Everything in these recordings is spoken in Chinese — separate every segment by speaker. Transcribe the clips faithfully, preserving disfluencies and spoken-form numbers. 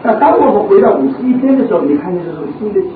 Speaker 1: 那当我们回到五十一篇的时候，你看见这是个新的启示，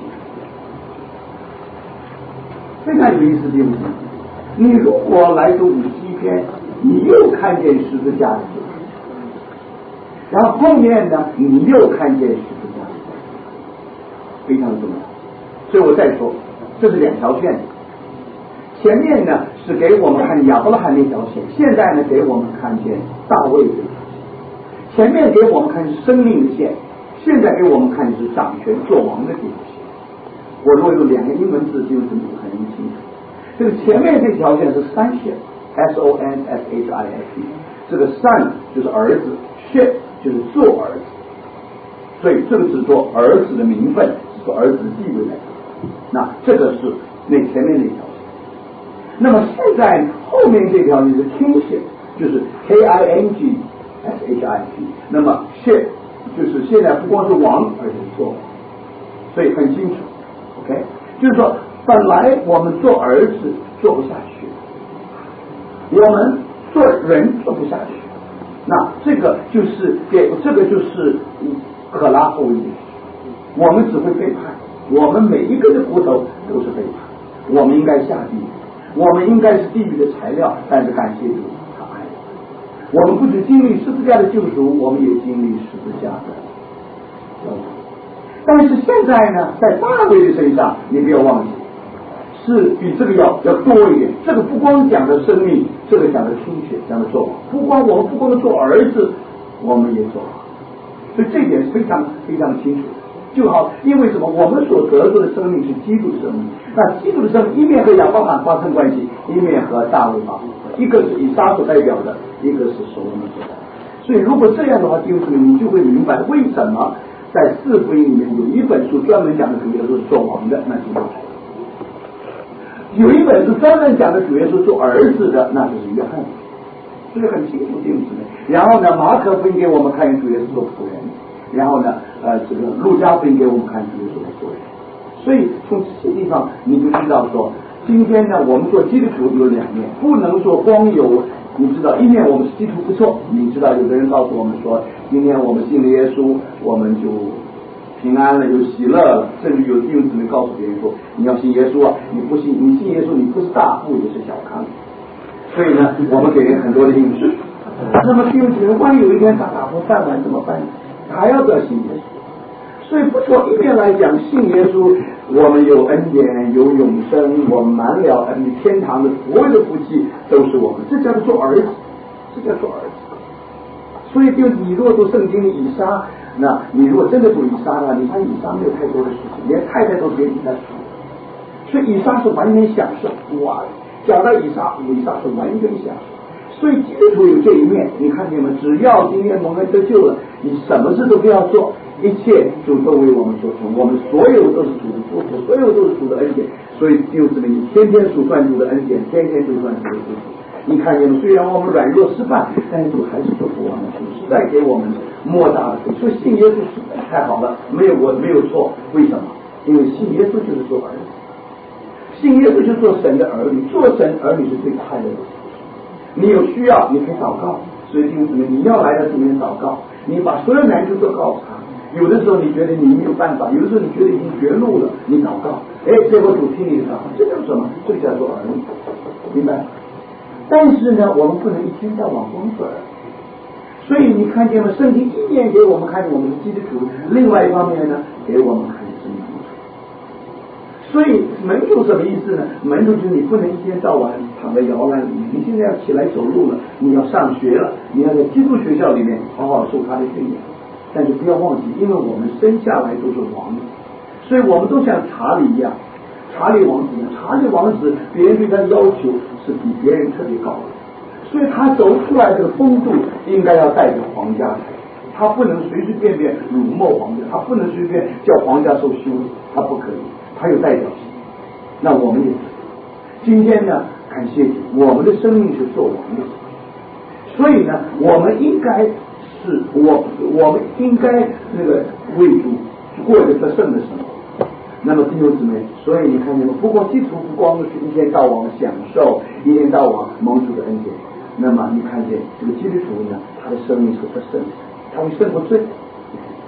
Speaker 1: 非常有意思的东西。你如果来读五十一篇，你又看见十字架的救赎，然后后面呢，你又看见十字架，非常重要。所以我再说，这是两条线。前面呢是给我们看亚伯拉罕那条线，现在呢给我们看见大卫这条线。前面给我们看是生命的线，现在给我们看的是掌权做王的这条线。我如果用两个英文字，就是很清楚。这个前面这条线是sonship ，S O N S H I S P， 这个 son 就是儿子 ，ship 就是做儿子，所以这个是做儿子的名分，是做儿子的地位来的。那这个是那前面那条线。那么现在后面这条就是 kingship， 就是 K I N G S H I P， 那么 ship 就是现在不光是王，而且是做王，所以很清楚 ，OK， 就是说。本来我们做儿子做不下去，我们做人做不下去，那这个就是给这个就是可拉后裔，我们只会背叛，我们每一个的骨头都是背叛，我们应该下地狱，我们应该是地狱的材料，但是感谢主，他爱我们，我们不只经历十字架的救赎，我们也经历十字架的救赎。但是现在呢，在大卫的身上，你不要忘记。是比这个要要多一点，这个不光讲的生命，这个讲的听血，讲的做王。不光我们不光做儿子，我们也做王，所以这一点是非常非常清楚的。就好，因为什么？我们所得到的生命是基督的生命，那基督的生命一面和亚伯拉罕发生关系，一面和大卫发生关系，一个是以撒所代表的，一个是所罗门所代表的。所以如果这样的话，弟兄姊妹，你就会明白为什么在四福音里面有一本书专门讲的主耶稣是做王的，那就是。有一本是专门讲的主耶稣做儿子的，那就是约翰，这个很清楚定旨的。然后呢，马可福音给我们看主耶稣做仆人，然后呢，呃，这个路加福音给我们看主耶稣做仆人。所以从这些地方你就知道说，今天呢，我们做基督徒有两面，不能说光有，你知道，一面我们是基督徒不错，你知道，有的人告诉我们说，今天我们信了耶稣，我们就。平安了，有喜乐了，甚至有弟兄姊妹告诉别人说：“你要信耶稣啊，你不信，你信耶稣，你不是大富也是小康。”所以呢，我们给人很多的应许。那么弟兄姊妹，万一有一天他打破饭碗怎么办？他还要不要信耶稣？所以不从一面来讲，信耶稣，我们有恩典，有永生，我们满了恩，天堂的所有的福气都是我们，这叫做儿子，这叫做儿子。所以就你如果读圣经的以撒。那你如果真的读以撒的话，你看以撒没有太多的事情，连太太都别替他说，所以以撒是完全享受。哇，讲到以撒，以撒是完全享受。所以基督徒有这一面，你看见吗？只要今天蒙恩得救了，你什么事都不要做，一切主都为我们做成，我们所有都是主的祝福，所有都是主的恩典。所以弟兄姊妹，你天天数算主的恩典，天天数算主的祝福。你看见吗？虽然我们软弱失败，但是主还是祝福我们，主实在给我们莫大的福。所以信耶稣实在太好了，没有我没有错。为什么？因为信耶稣就是做儿子，信耶稣就是做神的儿女，做神儿女是最快乐的。你有需要，你可以祷告。所以弟兄姊妹，你要来到主面祷告，你把所有难处都告诉他。有的时候你觉得你没有办法，有的时候你觉得已经绝路了，你祷告，哎，结果主听你的祷告，这叫什么？这叫做儿女，明白？但是呢，我们不能一天到晚光做儿女。所以你看见了，圣经一面给我们看见我们是基督徒，另外一方面呢，给我们看见是门徒。所以门徒什么意思呢？门徒就是你不能一天到晚躺在摇篮里面，你现在要起来走路了，你要上学了，你要在基督学校里面好好受他的训练。但是不要忘记，因为我们生下来都是王子，所以我们都像查理一样。查理王子呢？查理王子别人对他要求是比别人特别高的，所以他走出来的风度应该要带着皇家，他不能随随便便辱没皇家，他不能随便叫皇家受羞辱，他不可以，他有代表性。那我们也是，今天呢，感谢主，我们的生命是做王的，所以呢，我们应该是我我们应该那个为主过着得胜的生活。那么弟兄姊妹，所以你看见吗？不光基督不光是一天到晚享受，一天到晚蒙主的恩典。那么你看见这个基督徒呢，他的生命是不胜的，他会胜过罪。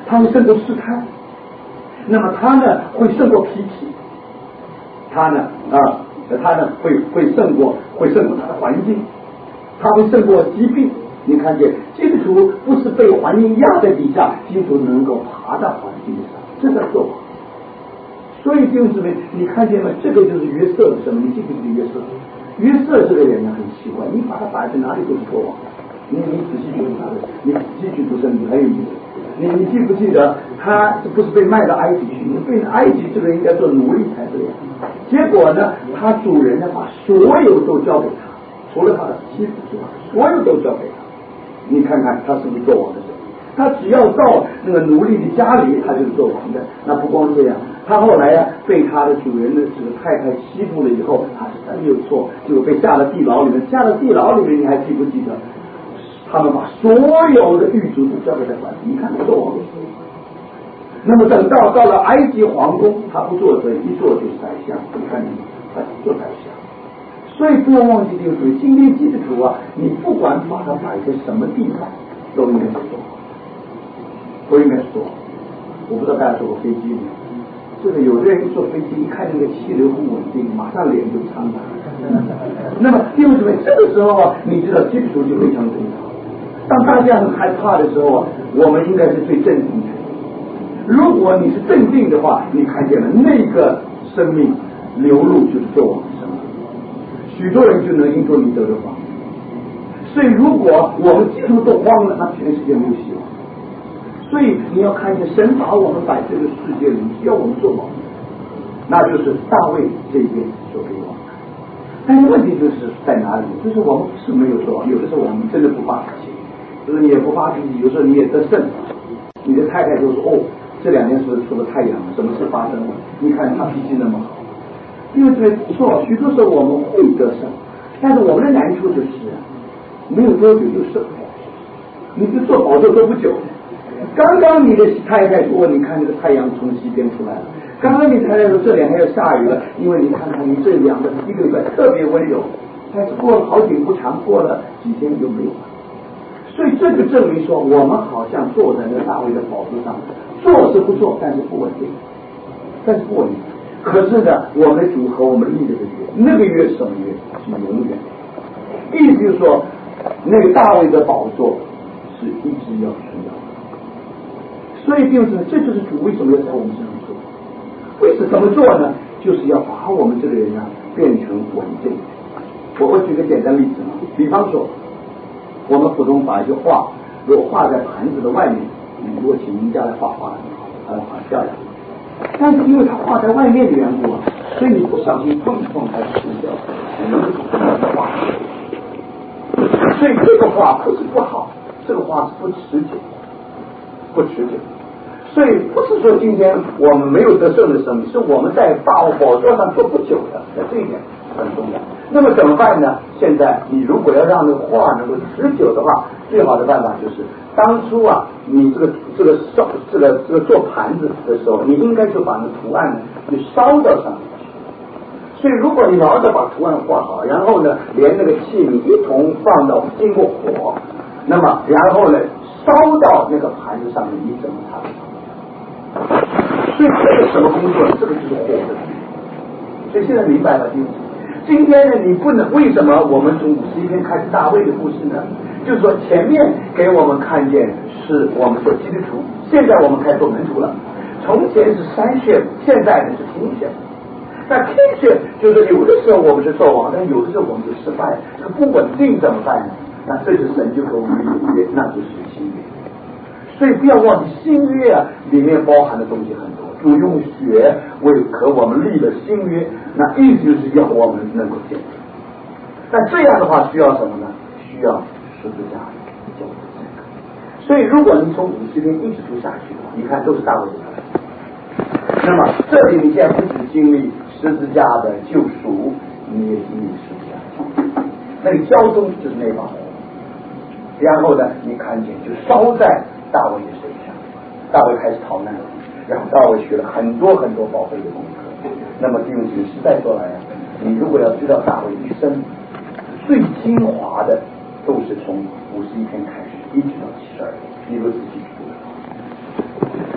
Speaker 1: 他会胜过试探，那么他呢会胜过脾气，他呢啊，他呢会会胜过会胜过他的环境，他会胜过疾病。你看见基督徒不是被环境压在底下，基督徒能够爬到环境上，这在做。所以弟兄姊妹，你看见吗？这个就是约瑟的什么？你记不记得约瑟？约瑟这个人呢很奇怪，你把他摆在哪里都是做王的。你你仔细读他的，你仔细去读圣经很有意思。你你记不记得他不是被卖到埃及去？你被埃及这个人应该做奴隶才对。结果呢，他主人呢把所有都交给他，除了他的妻子之外，所有都交给他。你看看他是不是做王的人？他只要到那个奴隶的家里，他就是做王的。那不光这样，他后来呀、啊、被他的主人的这个太太欺负了以后，他是真没有错，就被下了地牢里面。下了地牢里面，你还记不记得？他们把所有的狱卒都交给他管。你看他做王的。那么等到到了埃及皇宫，他不做这一做就是宰相。你看你他做宰相。所以不要忘记这个属于今天基督徒啊，你不管把它摆在什么地方，都应该是做，都应该是做。我不知道大家坐过飞机没有？这个有的人一坐飞机，一看那个气流不稳定，马上脸就苍白。那么弟兄姊妹，这个时候啊，你知道基督徒就非常重要。当大家很害怕的时候啊，我们应该是最镇定的。如果你是镇定的话，你看见了那个生命流露就是做王的生命。许多人就能因着你得的帮助，所以如果我们基督都慌了，那全世界没有希望。所以你要看见神把我们摆这个世界里，需要我们做王，那就是大卫这边所给我们。但是问题就是在哪里？就是我们不是没有做王，有的时候我们真的不发脾气，就是你也不发脾气，有时候你也得胜。你的太太就说：“哦，这两天是不是出了太阳了？什么事发生了？你看他脾气那么好。”因为这不错，许多时候我们会得胜，但是我们的难处就是没有多久就胜了。你就做保证都不久，刚刚你的太太说：“你看这个太阳从西边出来了。”刚刚你太太说：“这两天要下雨了。”因为你看看你这两个一个礼拜特别温柔，但是过了好景不长，过了几天就没有了。所以这个证明说，我们好像坐在那大卫的宝座上，做是不做，但是不稳定，但是不稳定。可是呢，我们主和我们立这个约，那个约什么约？是永远。意思就是说，那个大卫的宝座是一直要存在的。所以就是这就是主为什么要在我们身上做。为什么做呢？就是要把我们这个人啊变成稳定。我我举个简单例子啊，比方说，我们普通把一句话，如果画在盘子的外面，你如果请人家来画画很好，他的画漂亮。但是因为它画在外面的缘故啊，所以你不小心碰一碰它就掉了，很画。所以这个画不是不好，这个画是不持久，不持久。所以不是说今天我们没有得胜的生命，是我们在大宝座上做不久的，这一点很重要。那么怎么办呢？现在你如果要让那个画能够持久的话，最好的办法就是当初啊，你这个这个烧这个这个做盘子的时候，你应该就把那图案呢就烧到上面去。所以如果你老早把图案画好，然后呢连那个器皿一同放到经过火，那么然后呢烧到那个盘子上面，你怎么擦不着？所以这个什么工作？这个就是火的。所以现在明白了，弟兄。今天呢，你不能为什么我们从五十一篇开始大卫的故事呢？就是说前面给我们看见是我们做基督徒，现在我们开始做门徒了。从前是山穴，现在呢是天穴。那天穴就是有的时候我们是做王，但有的时候我们就失败，这个不稳定怎么办呢？那这是神就和我们有约，那就是新约。所以不要忘记新约啊，里面包含的东西很多。主用血为和我们立了新约，那意思就是要我们能够见证。那这样的话需要什么呢？需要十字架救赎这个。所以如果你从五十篇一直读下去的话，你看都是大卫的。那么这里你现在不只经历十字架的救赎，你也经历十字架的救赎。那个交通就是那把火，然后呢，你看见就烧在大卫的身上，大卫开始逃难了。然后大卫学了很多很多宝贝的功课。那么弟兄姐妹，实在说来啊，你如果要知道大卫一生最精华的，都是从五十一篇开始，一直到七十二篇，你都仔细去读。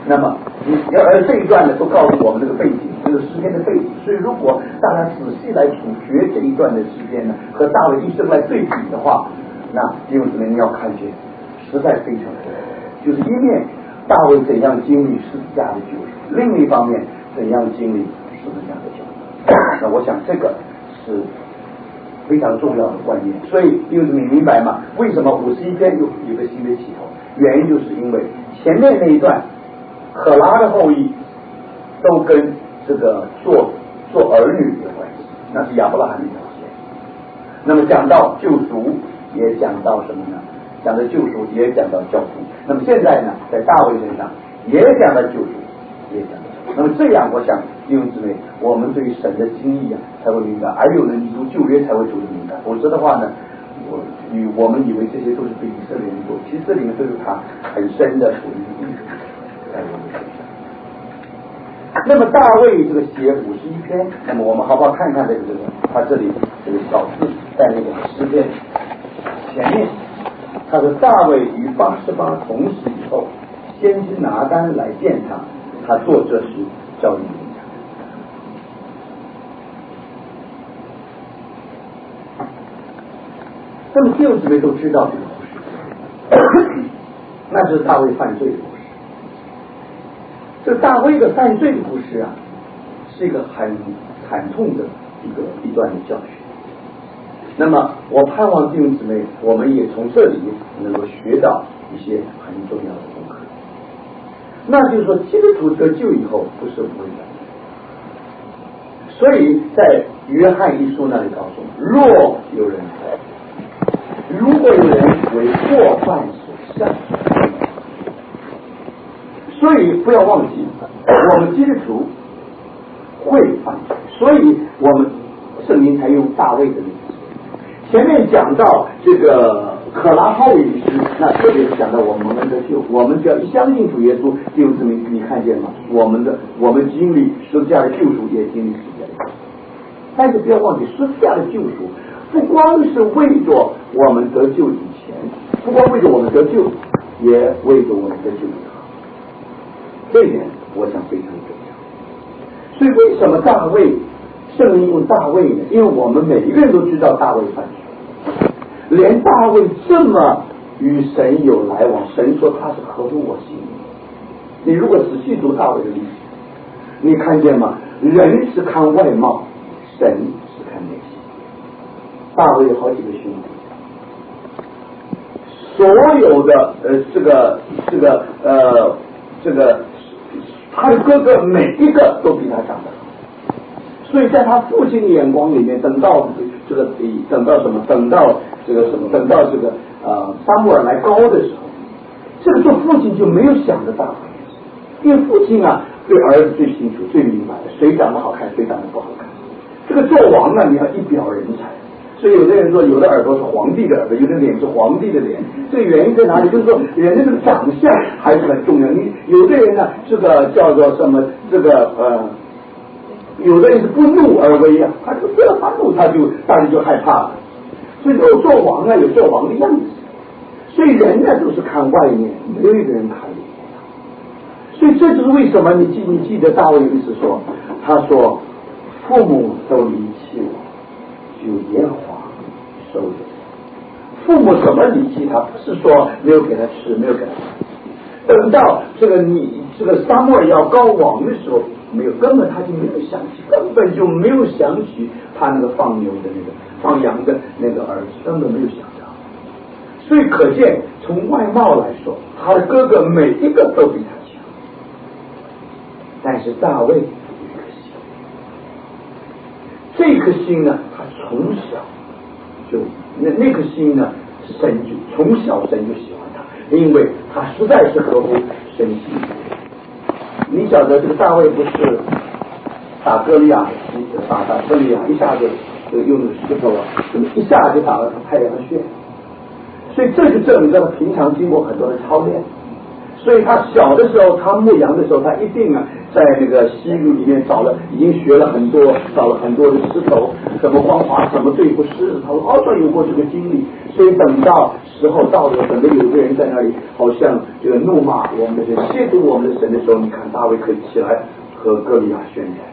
Speaker 1: 那么你而这一段呢，都告诉我们这个背景，这个诗篇的背景。所以如果大家仔细来主学这一段的诗篇呢，和大卫一生来对比的话，那弟兄姊妹你要看见，实在非常的，就是一面大卫怎样经历十字架的救赎，另一方面怎样经历十字架的救赎。那我想这个是非常重要的观念。所以弟兄姊妹明白吗？为什么五十一篇有有个新的起头？原因就是因为前面那一段可拉的后裔都跟这个做做儿女有关系，那是亚伯拉罕的表现。那么讲到救赎，也讲到什么呢？讲到救赎，也讲到教父。那么现在呢，在大卫身上也讲到救赎，也讲到。那么这样，我想弟兄姊妹，我们对于神的经历啊，才会明白；而有人读旧约才会读得明白。否则的话呢，我与我们以为这些都是对以色列人做，其实这里面都有他很深的属灵的意思在我们身上。那么大卫这个写五十一篇，那么我们好不好看看这个这个，他这里这个小字在那个诗篇前面，他说大卫与八十八同时以后，先知拿单来见他，他做这事叫你明白。那么弟兄姊妹都知道这个故事，那就是大卫犯罪的故事。这大卫的犯罪的故事啊，是一个很惨痛的一个一段的教训。那么我盼望弟兄姊妹，我们也从这里能够学到一些很重要的功课。那就是说，基督徒得救以后不是无谓的。所以在约翰一书那里告诉我们，若有人如果有人为过犯所胜，所以不要忘记，我们基督徒会犯罪，所以我们圣经才用大卫的例子。前面讲到这个可拉后裔时，那特别是讲到我们的救，我们只要一相信主耶稣，弟兄姊妹，你看见吗？我们的我们经历十字架的救赎，也经历十字架的救赎。但是不要忘记，十字架的救赎不光是为着我们得救以前，不光为着我们得救，也为着我们得救以后。这一点我想非常重要。所以为什么大卫圣经用大卫呢？因为我们每一个人都知道大卫犯罪，连大卫这么与神有来往，神说他是合乎我心意。你如果仔细读大卫的历史，你看见吗？人是看外貌，神是看内心。大卫有好几个兄弟，所有的呃这个这个呃这个他的哥哥每一个都比他长得好，所以在他父亲的眼光里面，等到这个等到什么，等到这个什么，等到这个呃撒母耳来高的时候，这个做父亲就没有想着大卫，因为父亲啊对儿子最清楚、最明白的，谁长得好看，谁长得不好看。这个做王呢，你要一表人才。所以有的人说，有的耳朵是皇帝的耳朵，有的脸是皇帝的脸。这个原因在哪里？就是说，人的这个长相还是很重要。你有的人呢，这个叫做什么？这个呃，有的人是不怒而威啊，他这个不要发怒，他就大家就害怕了。所以有做王啊，有做王的样子。所以人呢都是看外面，没有一个人看里面。所以这就是为什么你记你记得大卫一直说，他说父母都离弃我，就耶和华收留。父母怎么离弃他？不是说没有给他吃，没有给他吃。等到这个你这个撒母耳要高王的时候，没有，根本他就没有想起，根本就没有想起他那个放牛的那个放羊的那个儿子，根本没有想到。所以可见，从外貌来说，他的哥哥每一个都比他强。但是大卫有一颗心，这颗心呢，他从小就那那颗心呢，神就从小神就喜欢他，因为他实在是合乎神心意。你晓得这个大卫不是打歌利亚，打打歌利亚一下子就用那个石头啊，一下就打了他太阳穴。所以这就证明他平常经过很多的操练，所以他小的时候，他牧羊的时候，他一定啊在那个西路里面找了，已经学了很多，找了很多的石头，怎么光滑，怎么对付石头，好像有过这个经历。所以等到时候到了，等到有个人在那里，好像这个怒骂我们的神，亵渎我们的神的时候，你看大卫可以起来和歌利亚宣言。